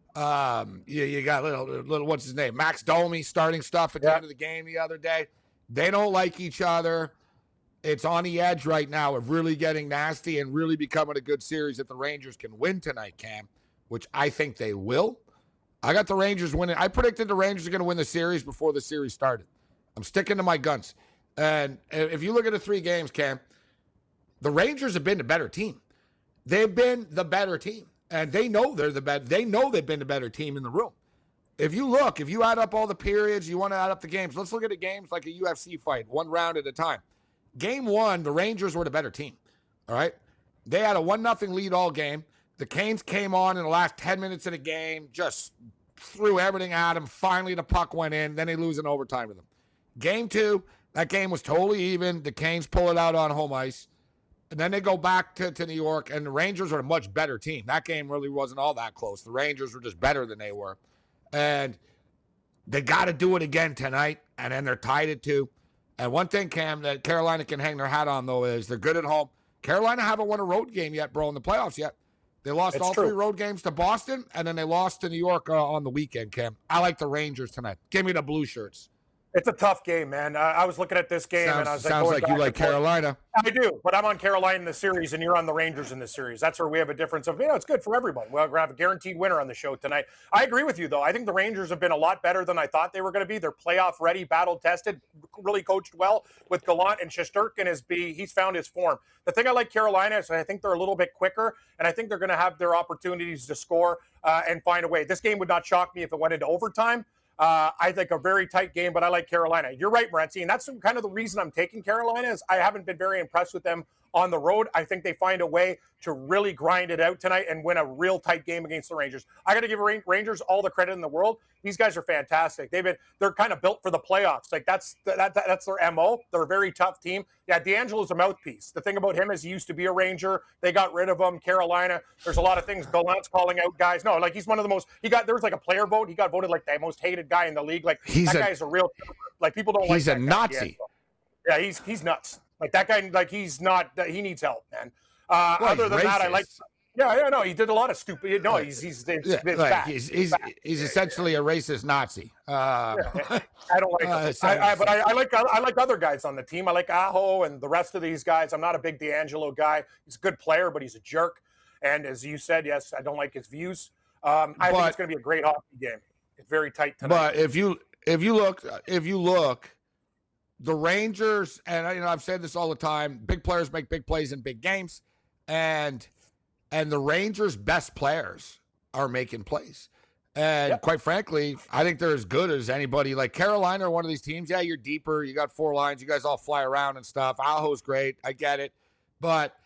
You got little what's his name? Max Domi starting stuff at the end of the game the other day. They don't like each other. It's on the edge right now of really getting nasty and really becoming a good series if the Rangers can win tonight, Cam, which I think they will. I got the Rangers winning. I predicted the Rangers are going to win the series before the series started. I'm sticking to my guns. And if you look at the 3 games, Cam, the Rangers have been the better team. They've been the better team. And they know they're the better. They know they've been the better team in the room. If you add up all the periods, you want to add up the games. Let's look at the games like a UFC fight, 1 round at a time. Game 1, the Rangers were the better team, all right? They had a 1-0 lead all game. The Canes came on in the last 10 minutes of the game, just threw everything at them. Finally, the puck went in. Then they lose in overtime to them. Game 2, that game was totally even. The Canes pull it out on home ice. And then they go back to New York, and the Rangers are a much better team. That game really wasn't all that close. The Rangers were just better than they were. And they got to do it again tonight, and then they're tied at 2. And one thing, Cam, that Carolina can hang their hat on, though, is they're good at home. Carolina haven't won a road game yet, bro, in the playoffs yet. They lost all 3 road games to Boston, and then they lost to New York on the weekend, Cam. I like the Rangers tonight. Give me the blue shirts.
It's a tough game, man. I was looking at this game, and I was
sounds like you like Carolina.
I do, but I'm on Carolina in the series, and you're on the Rangers in the series. That's where we have a difference of, it's good for everyone. We'll have a guaranteed winner on the show tonight. I agree with you, though. I think the Rangers have been a lot better than I thought they were going to be. They're playoff ready, battle tested, really coached well with Gallant, and Shesterkin he's found his form. The thing I like Carolina is I think they're a little bit quicker, and I think they're going to have their opportunities to score and find a way. This game would not shock me if it went into overtime. I think a very tight game, but I like Carolina. You're right, Morency, and that's kind of the reason I'm taking Carolina is I haven't been very impressed with them on the road. I think they find a way to really grind it out tonight and win a real tight game against the Rangers. I got to give Rangers all the credit in the world. These guys are fantastic. They're kind of built for the playoffs. Like that's their MO. They're a very tough team. Yeah, D'Angelo's a mouthpiece. The thing about him is he used to be a Ranger. They got rid of him. Carolina. There's a lot of things. Gallant's calling out guys. No, like he's one of the most. There was like a player vote. He got voted like the most hated guy in the league. Like that guy's a real. Like people don't like.
He's a Nazi.
Yeah, he's nuts. Like that guy. Like he's not. He needs help, man. Other than that, I like. Yeah, no, he did a lot of stupid. No, he's essentially
a racist Nazi.
I don't like him. But I like other guys on the team. I like Aho and the rest of these guys. I'm not a big D'Angelo guy. He's a good player, but he's a jerk. And as you said, yes, I don't like his views. I think it's going to be a great hockey game. It's very tight tonight.
But if you look, the Rangers, and I've said this all the time, big players make big plays in big games, and the Rangers' best players are making plays. And quite frankly, I think they're as good as anybody. Like Carolina are one of these teams. Yeah, you're deeper. You got 4 lines. You guys all fly around and stuff. Aho's great. I get it. But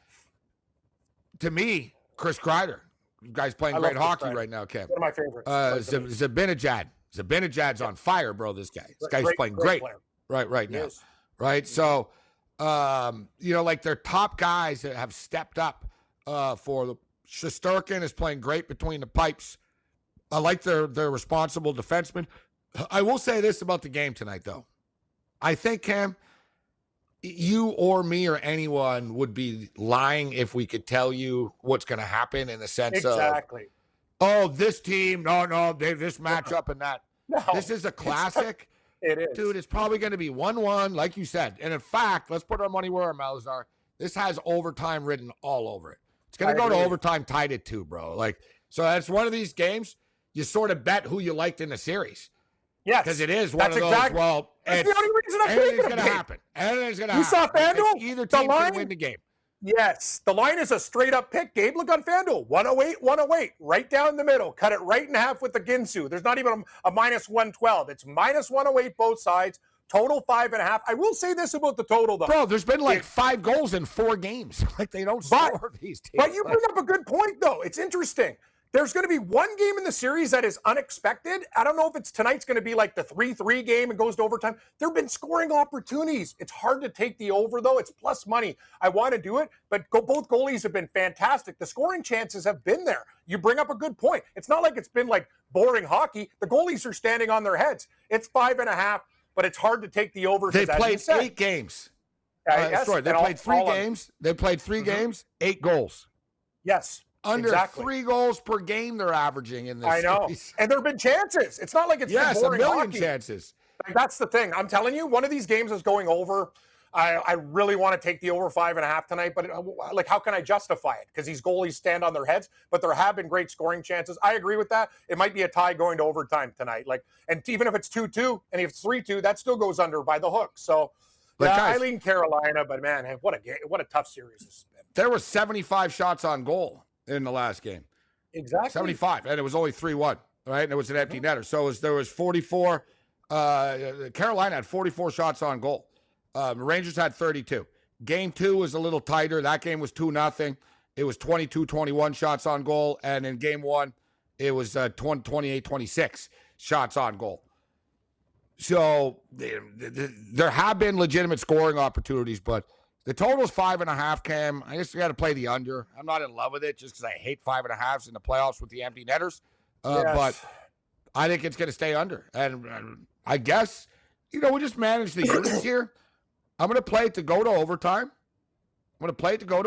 to me, Chris Kreider, you guys playing great hockey right now, Kev.
One of my favorites.
Zibanejad. Zibanejad's on fire, bro, this guy. This guy's playing great right now. Right? So, like their top guys that have stepped up for the Shesterkin is playing great between the pipes. I like their responsible defensemen. I will say this about the game tonight, though. I think, Cam, you or me or anyone would be lying if we could tell you what's going to happen in the sense of, this team, this matchup and that. No, this is a classic.
It is.
Dude, it's probably going to be 1-1, like you said. And in fact, let's put our money where our mouths are. This has overtime written all over it. It's going to go to overtime tied at 2, bro. So that's one of these games you sort of bet who you liked in the series.
Yes.
Because it is one of those, that's
the only reason
anything's going to happen. Anything's going to happen.
You saw FanDuel?
Either team can win the game.
Yes. The line is a straight-up pick. Gabe, look on FanDuel. 108, right down the middle. Cut it right in half with the Ginsu. There's not even a minus 112. It's minus 108 both sides. Total 5.5. I will say this about the total, though.
Bro, there's been 5 goals in 4 games. They don't score these teams.
But you bring up a good point, though. It's interesting. There's going to be one game in the series that is unexpected. I don't know if it's tonight's going to be like the 3-3 game and goes to overtime. There have been scoring opportunities. It's hard to take the over, though. It's plus money. I want to do it, but both goalies have been fantastic. The scoring chances have been there. You bring up a good point. It's not like it's been boring hockey. The goalies are standing on their heads. It's 5.5, but it's hard to take the over.
They played 8 games.
Yes,
sorry, they played 3 games. They played 3 games, 8 goals.
Yes.
Under 3 goals per game they're averaging in this
series. I know. And there have been chances. It's not like it's been boring
1 million
hockey.
Chances.
That's the thing. I'm telling you, one of these games is going over. I really want to take the over 5.5 tonight, but how can I justify it? Because these goalies stand on their heads, but there have been great scoring chances. I agree with that. It might be a tie going to overtime tonight. And even if it's 2-2 and if it's 3-2, that still goes under by the hook. So, I lean Carolina, but man, what a game, what a tough series this has been.
There were 75 shots on goal in the last game.
Exactly.
75, and it was only 3-1, right? And it was an empty netter. So there was 44. Carolina had 44 shots on goal. Rangers had 32. Game 2 was a little tighter. That game was 2-0. It was 22-21 shots on goal. And in game 1, it was 28-26 shots on goal. So there have been legitimate scoring opportunities, but the total's 5.5, Cam. I guess we got to play the under. I'm not in love with it just because I hate 5.5s in the playoffs with the empty netters. But I think it's going to stay under. And I guess, we just manage the units here. I'm going to play it to go to overtime. I'm going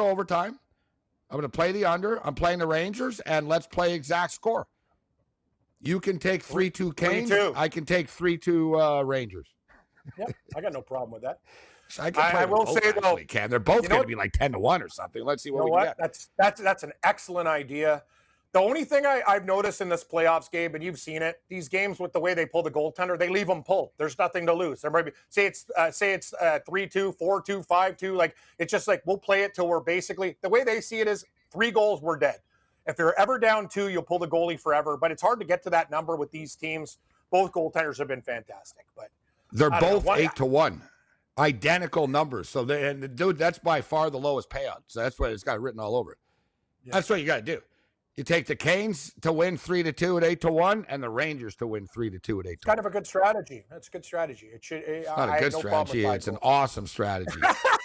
to play the under. I'm playing the Rangers, and let's play exact score. You can take 3-2 Canes. 3-2. I can take 3-2 Rangers.
Yeah, I got no problem with that.
So I will say though, Cam, they're both going to be like 10-1 or something. Let's see what we can get.
That's an excellent idea. The only thing I've noticed in this playoffs game, and you've seen it, these games with the way they pull the goaltender, they leave them pulled. There's nothing to lose. Say it's 3-2, 4-2, 5-2. Like, it's just like we'll play it till we're basically, the way they see it is 3 goals, we're dead. If you're ever down 2, you'll pull the goalie forever. But it's hard to get to that number with these teams. Both goaltenders have been fantastic. But
they're both 8-1. Identical numbers. So dude, that's by far the lowest payout. So that's what it's got written all over it. Yeah. That's what you got to do. You take the Canes to win 3-2 at 8-1, and the Rangers to win 3-2 at 8-1.
It's kind of a good strategy. That's a good strategy.
It's not a good strategy. It's an awesome strategy.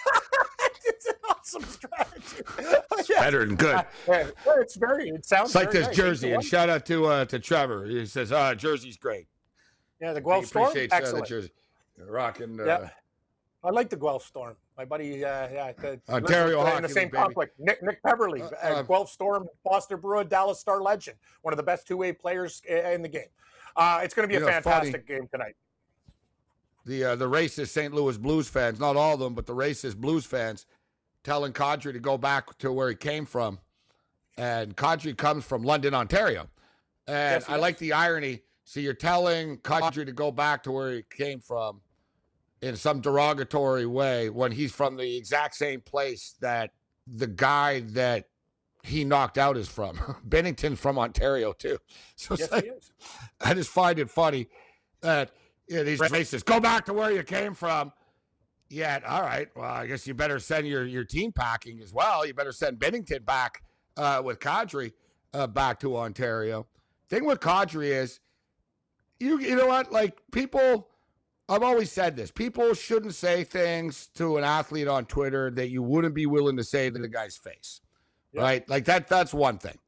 It's an awesome strategy.
It's better than good.
It sounds
like
very
this
nice.
jersey. And shout out to Trevor. He says, jersey's great.
Yeah, the Guelph Storm.
Appreciates
excellent.
The jersey. Rocking.
Yeah. I like the Guelph Storm. My buddy,
Ontario hockey
in the same
baby.
conflict. Nick Peverly, Guelph Storm, Boston Bruin, Dallas Star legend, one of the best two-way players in the game. It's going to be a fantastic game tonight.
The racist St. Louis Blues fans, not all of them, but the racist Blues fans, telling Kadri to go back to where he came from, and Kadri comes from London, Ontario, and I like the irony. So you're telling Kadri to go back to where he came from in some derogatory way when he's from the exact same place that the guy that he knocked out is from. Bennington's from Ontario too. So
yes, he is.
I just find it funny that these racists go back to where you came from. Yet, all right, well, I guess you better send your team packing as well. You better send Bennington back with Kadri back to Ontario. Thing with Kadri is, you know what, like people. I've always said this. People shouldn't say things to an athlete on Twitter that you wouldn't be willing to say to the guy's face, right? Like that's one thing.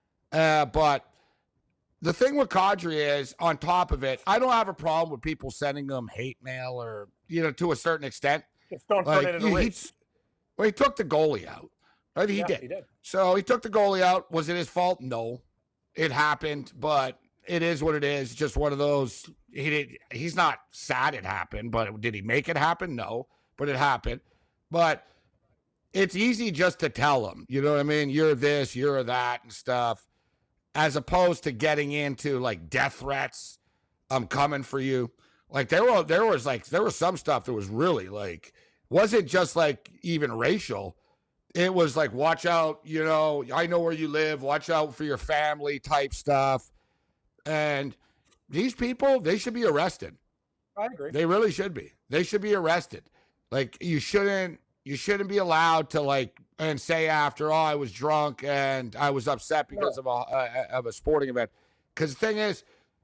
But the thing with Kadri is, on top of it, I don't have a problem with people sending him hate mail or, to a certain extent.
Just don't turn it into a race.
He took the goalie out, right? He did. So he took the goalie out. Was it his fault? No. It happened, but it is what it is. Just one of those. He's not sad it happened, but did he make it happen? No, but it happened. But it's easy just to tell them, you know what I mean? You're this, you're that and stuff, as opposed to getting into like death threats. I'm coming for you. Like there was some stuff that was really like, wasn't just like even racial. It was like, watch out, I know where you live. Watch out for your family type stuff. And these people, they should be arrested.
I agree.
They really should be. They should be arrested. Like you shouldn't be allowed to like and say after, I was drunk and I was upset because of a sporting event. Because the thing is,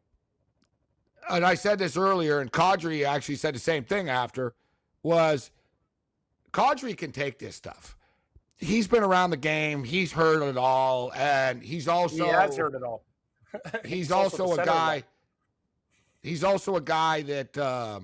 and I said this earlier, and Kadri actually said the same thing after, was Kadri can take this stuff. He's been around the game. He's heard it all, and he has
heard it all.
He's also a guy. He's also a guy that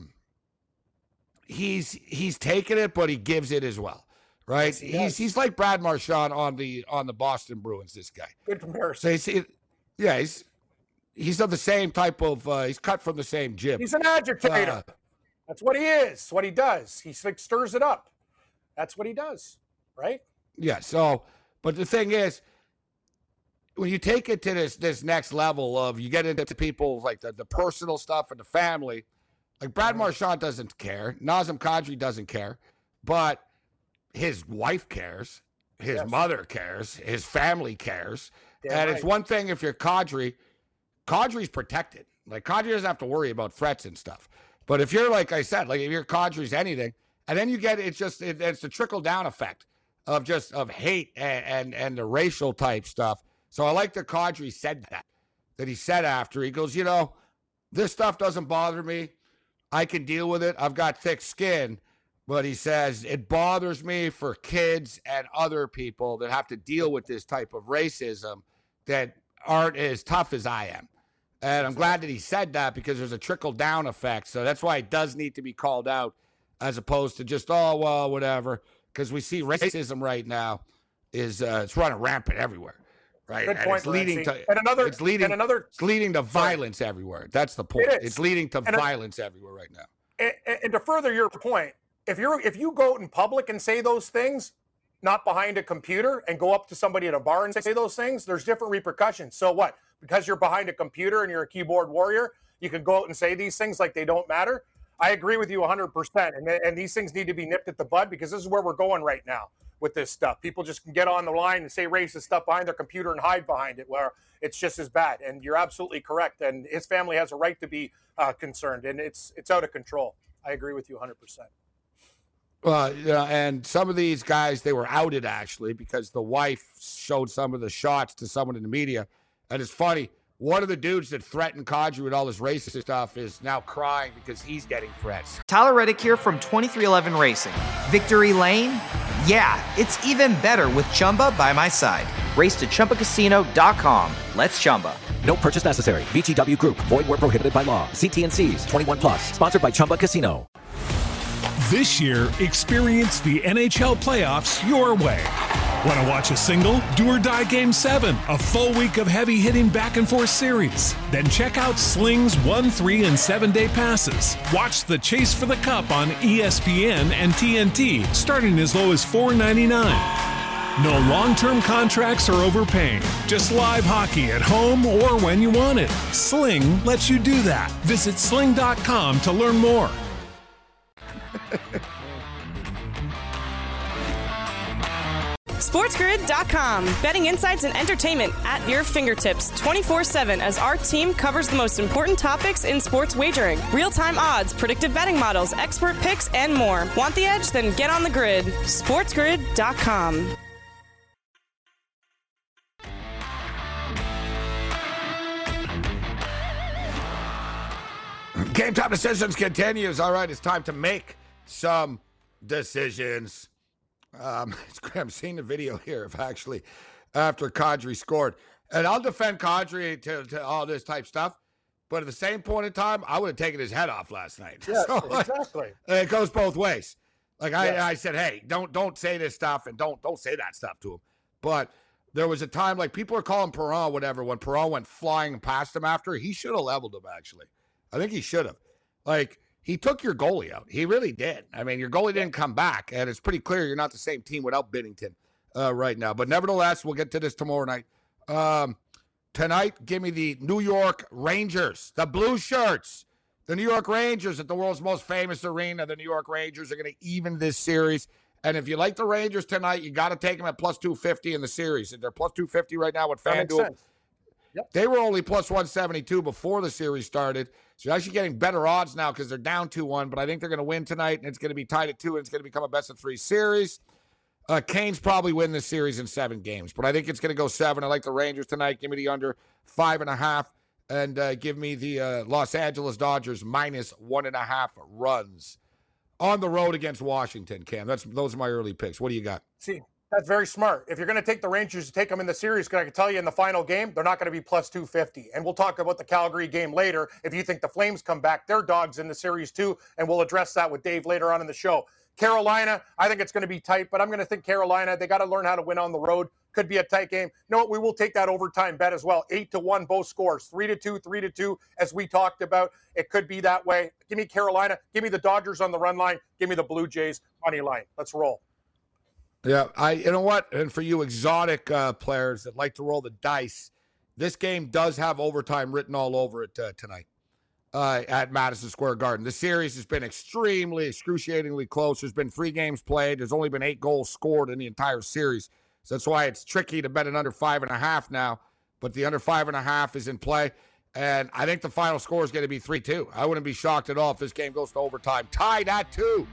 he's taken it, but he gives it as well, right? Yes, he's like Brad Marchand on the Boston Bruins. This guy.
Good comparison.
So he's of the same type of. He's cut from the same jib.
He's an agitator. That's what he is. What he does. He stirs it up. That's what he does, right?
Yeah. So, but the thing is, when you take it to this next level of you get into people like the personal stuff and the family, like Brad Marchand doesn't care. Nazem Kadri doesn't care, but his wife cares. His mother cares. His family cares. And it's one thing if you're Kadri's protected. Like Kadri doesn't have to worry about threats and stuff. But if you're, like I said, like if you're Kadri's anything, and then you get, it's the trickle down effect of hate and the racial type stuff. So I like that Kadri said that he said after. He goes, this stuff doesn't bother me. I can deal with it. I've got thick skin. But he says, it bothers me for kids and other people that have to deal with this type of racism that aren't as tough as I am. And I'm glad that he said that because there's a trickle-down effect. So that's why it does need to be called out as opposed to just, whatever. Because we see racism right now is it's running rampant everywhere. Right.
Good point,
it's leading to
it's
leading to violence everywhere. That's the point. It's leading to violence everywhere right now.
And to further your point, if you go out in public and say those things, not behind a computer, and go up to somebody at a bar and say those things, there's different repercussions. So what? Because you're behind a computer and you're a keyboard warrior, you can go out and say these things like they don't matter. I agree with you 100%. And these things need to be nipped at the bud, because this is where we're going right now with this stuff. People just can get on the line and say racist stuff behind their computer and hide behind it, where it's just as bad. And you're absolutely correct. And his family has a right to be concerned, and it's out of control. I agree with you 100%.
And some of these guys, they were outed actually because the wife showed some of the shots to someone in the media. And it's funny, one of the dudes that threatened Kadri with all this racist stuff is now crying because he's getting threats.
Tyler Reddick here from 2311 Racing. Victory Lane? Yeah, it's even better with Chumba by my side. Race to ChumbaCasino.com. Let's Chumba.
No purchase necessary. VGW Group. Void where prohibited by law. See T&Cs. 21 plus. Sponsored by Chumba Casino.
This year, experience the NHL playoffs your way. Want to watch a single? Do or Die Game 7, a full week of heavy-hitting back-and-forth series. Then check out Sling's 1, 3, and 7-day passes. Watch the Chase for the Cup on ESPN and TNT, starting as low as $4.99. No long-term contracts or overpaying. Just live hockey at home or when you want it. Sling lets you do that. Visit sling.com to learn more.
SportsGrid.com. Betting insights and entertainment at your fingertips 24/7 as our team covers the most important topics in sports wagering. Real-time odds, predictive betting models, expert picks, and more. Want the edge? Then get on the grid. SportsGrid.com.
Game Time Decisions continues. All right, it's time to make some decisions. I'm seeing the video here of actually after Kadri scored. And I'll defend Kadri to all this type stuff. But at the same point in time, I would have taken his head off last night.
Yeah,
so,
exactly.
It goes both ways. Like I said, hey, don't say this stuff and don't say that stuff to him. But there was a time, like people are calling Perron whatever, when Perron went flying past him after, he should have leveled him actually. I think he should have. Like, he took your goalie out. He really did. I mean, your goalie didn't come back, and it's pretty clear you're not the same team without Binnington right now. But nevertheless, we'll get to this tomorrow night. Tonight, give me the New York Rangers, the blue shirts. The New York Rangers at the world's most famous arena. The New York Rangers are going to even this series. And if you like the Rangers tonight, you got to take them at plus 250 in the series. They're plus 250 right now with FanDuel. Yep. They were only plus 172 before the series started. So you're actually getting better odds now because they're down 2-1. But I think they're going to win tonight, and it's going to be tied at 2, and it's going to become a best-of-3 series. Canes probably win this series in 7 games. But I think it's going to go 7. I like the Rangers tonight. Give me the under 5.5. And give me the Los Angeles Dodgers minus 1.5 runs on the road against Washington, Cam. Those are my early picks. What do you got?
See, that's very smart. If you're going to take the Rangers to take them in the series, I can tell you in the final game, they're not going to be plus 250. And we'll talk about the Calgary game later. If you think the Flames come back, they're dogs in the series too. And we'll address that with Dave later on in the show. Carolina, I think it's going to be tight, but I'm going to think Carolina, they got to learn how to win on the road. Could be a tight game. You know what? We will take that overtime bet as well. 8-1 both scores. 3-2, 3-2, as we talked about. It could be that way. Give me Carolina. Give me the Dodgers on the run line. Give me the Blue Jays money line. Let's roll.
Yeah, you know what? And for you exotic players that like to roll the dice, this game does have overtime written all over it tonight at Madison Square Garden. The series has been excruciatingly close. There's been 3 games played. There's only been 8 goals scored in the entire series. So that's why it's tricky to bet an under 5.5 now. But the under 5.5 is in play. And I think the final score is going to be 3-2. I wouldn't be shocked at all if this game goes to overtime. Tied at 2.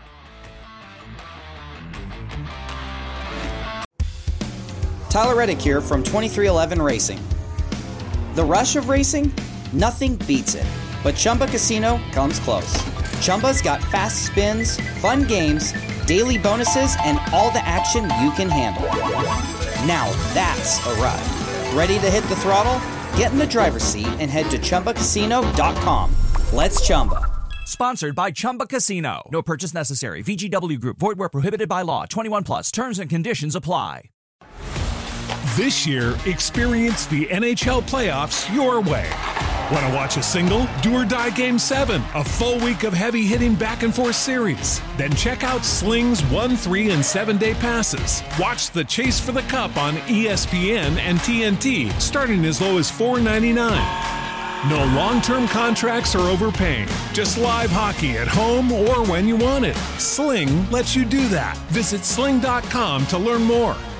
Tyler Reddick here from 2311 Racing. The rush of racing? Nothing beats it. But Chumba Casino comes close. Chumba's got fast spins, fun games, daily bonuses, and all the action you can handle. Now that's a ride. Ready to hit the throttle? Get in the driver's seat and head to ChumbaCasino.com. Let's Chumba.
Sponsored by Chumba Casino. No purchase necessary. VGW Group. Void where prohibited by law. 21 plus. Terms and conditions apply.
This year, experience the NHL playoffs your way. Want to watch a single, do or die Game 7, a full week of heavy-hitting back-and-forth series? Then check out Sling's 1, 3, and 7-day passes. Watch the Chase for the Cup on ESPN and TNT, starting as low as $4.99. No long-term contracts or overpaying. Just live hockey at home or when you want it. Sling lets you do that. Visit sling.com to learn more.